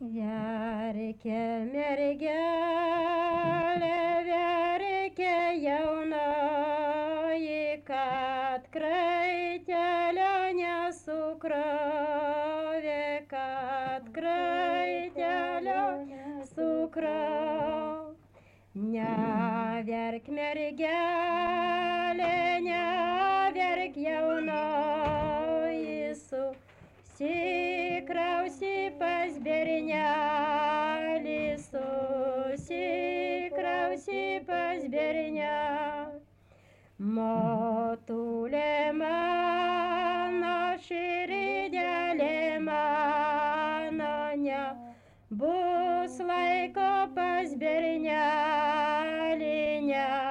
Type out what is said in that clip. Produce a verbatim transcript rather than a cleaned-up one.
Verkė mergelė, verkė jaunoji, kad kraitelio nesukrovė, kad kraitelio nesukrovė. Neverk mergelė, neverk jaunoji, susikrausi pas bernelį, susikrausi pas bernelį. Motulė mano, širdelė mano, nebus laiko pas bernelį, ne